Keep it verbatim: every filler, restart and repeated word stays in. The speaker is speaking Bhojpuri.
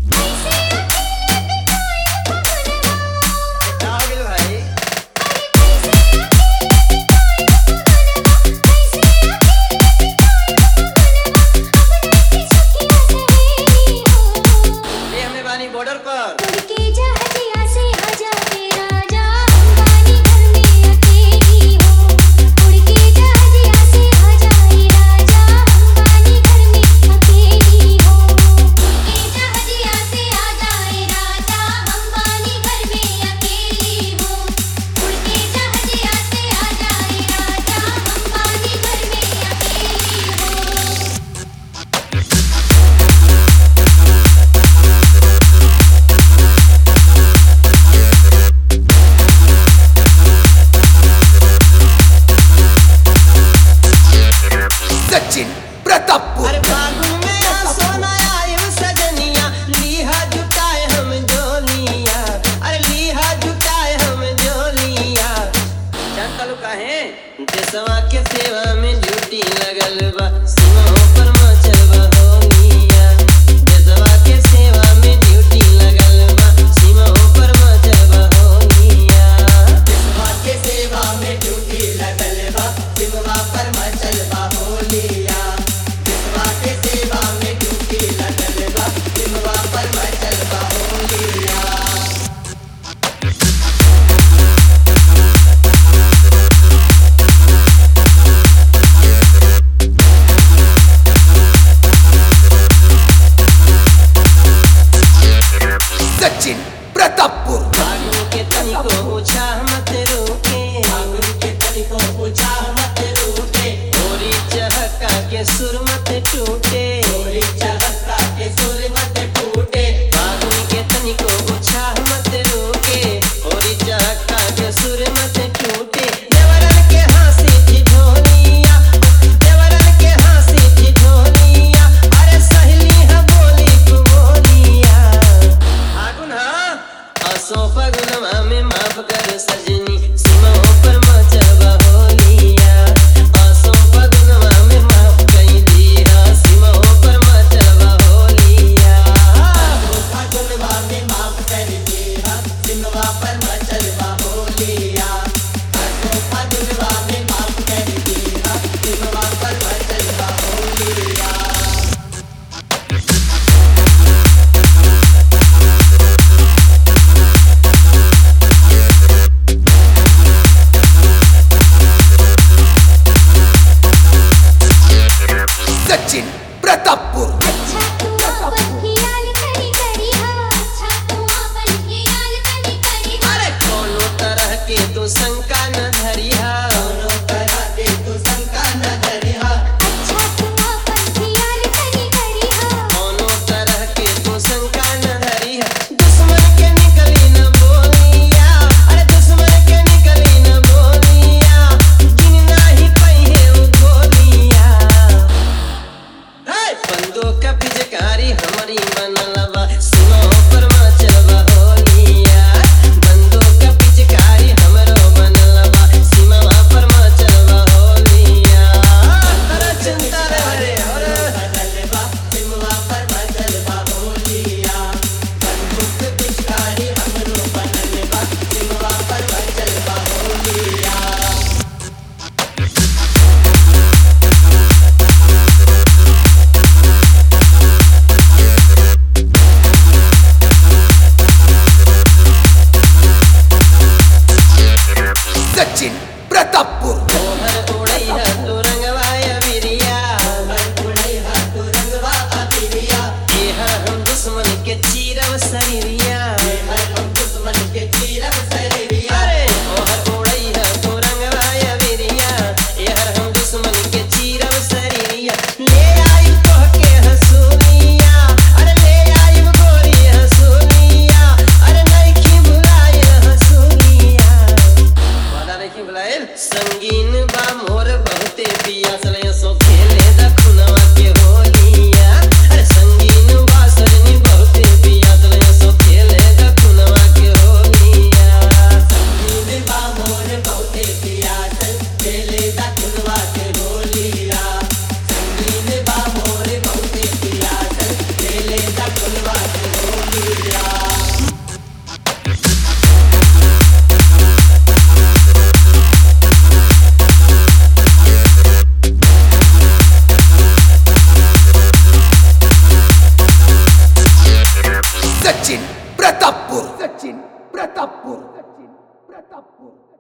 बॉर्डर पर सचिन प्रतापपुर। अरे फागुन में आ सोना आयु सजनिया, लीहा जुटाए हम जोलिया, अरे लीहा जुटाए हम जोलिया। जानता लो काहे? देशवा के सेवा में ड्यूटी लगल बा, सीमाओं पर मचल बा होलिया। देशवा के सेवा में ड्यूटी लगल बा, सीमाओं पर मचल बा होलिया। देशवा के सेवा में ड्यूटी लगल बा, सीमावा पर मचल बा होलिया। देशवा के सेवा में ड्यूटी लगल बा, सीमावा पर मचल बा होलिया। सचिन प्रतापपुर। फागुन के तनिको पूछा मत रोके, फागुन के तनिको पूछा मत रूठे, होरी चहका के सुर मत टूटे। होरी चहका के सुर मत टूटे। फागुन के तनिको पूछा मत रोके, होरी चहका के सुर मत टूटे। देवरन के हंसी ठिठोलिया, देवरन के हंसी ठिठोलिया, अरे सहेली है बोली तू बोलिया। फागुन हाँ असो फगुनवा में माफ कर सजनी, सीमाओं पर मचल बा होलिया। असो फगुनवा में माफ कई दिया, सीमाओं पर मचल बा होलिया। फागुनवा में माफ कर दिया, सीमावा पर मचल बा होलिया। फागुनवा में माफ कर दिया, सीमावा पर मचल बा होलिया। सचिन प्रतापपुर। अरे कोनो तरह के तो शंका न धरिहा, दोनों तरह के तू शंका न धरिहा। कोनो तरह के तो शंका न धरिहा। दुश्मन के निकली न बोलिया, अरे दुश्मन के निकली न बोलिया, जिन नाही पहिए उ गोलिया। हे बंदूक का पिचकारी हमारी बनलवा, सीमाओं पर मचल बा होलिया। बंदूक का पिचकारी हमरो बनलवा, सीमावा पर मचल बा होलिया। अरे चिंता रे हरे हरे बनल बा, सीमावा पर मचल बा होलिया। बंदूक पिचकारी हमरो बनल बा, सीमावा पर मचल बा होलिया। सचिन प्रतापपूर